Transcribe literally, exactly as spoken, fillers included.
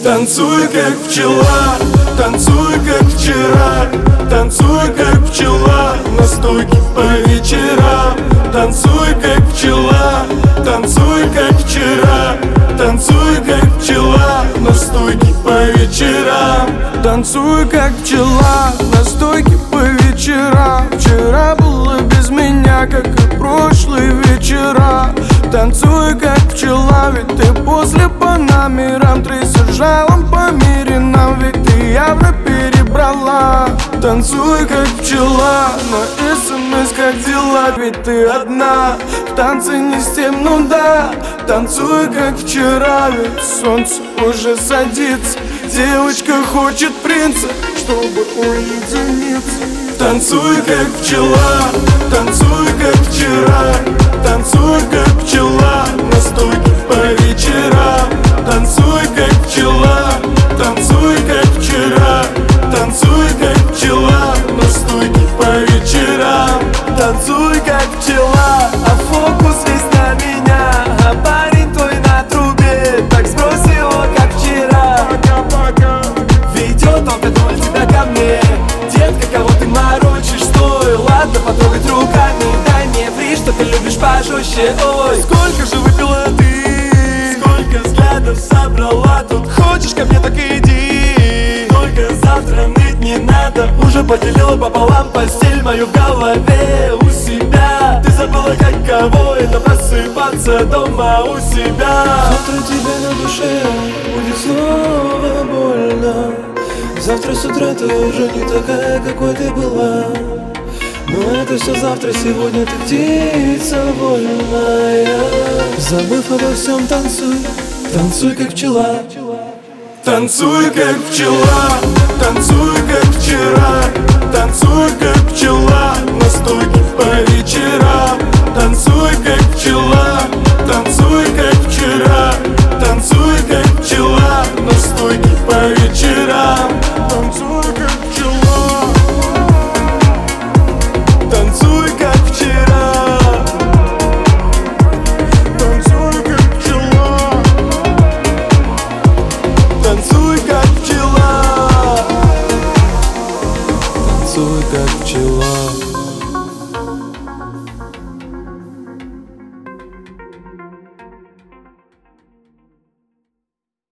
Танцуй, как пчела, танцуй, как вчера. Танцуй, как пчела, на стойке по вечерам. Танцуй, как пчела, танцуй, как вчера. Танцуй, как пчела, на стойке по вечерам. Танцуй, как пчела, на стойке по вечерам. Вчера было без меня, как и прошлые вечера. Танцуй, как пчела, ведь ты после по номерам. Трясся жалом по миринам, ведь ты явно перебрала. Танцуй, как пчела, на смс как дела, ведь ты одна. В танце не с тем, ну да. Танцуй, как вчера, ведь солнце уже садится. Девочка хочет принца, чтобы уединиться. Танцуй, как пчела, танцуй, как вчера. Танцуй, как пчела, на стойке по вечерам. Танцуй, как пчела, танцуй, как вчера. Танцуй, как пчела, на стойке по вечерам. Танцуй, как пчела, а фокус весь на меня. А парень твой на трубе, так сбрось его, как вчера. Ведет он петроль тебя ко мне. Детка, кого ты морочишь, стой. Ладно, потрогать руками, дай мне фри, что ты любишь пожестче. Ой, Сколько же выпила ты? сколько взглядов собрала тут. Хочешь ко мне, так иди. Только завтра ныть не надо. Уже поделила пополам постель мою в голове у себя. Ты забыла, как кого это просыпаться дома у себя. Завтра тебе на душе будет снова больно. Завтра с утра ты уже не такая, какой ты была. Но это все завтра, сегодня ты птица вольная. Забыв обо всем, танцуй, танцуй, как пчела. Танцуй, как пчела, танцуй, как вчера. Танцуй, как пчела, на стойке по вечерам. Танцуй, как пчела, танцуй, как вчера. Танцуй, как пчела, на стойке по вечерам.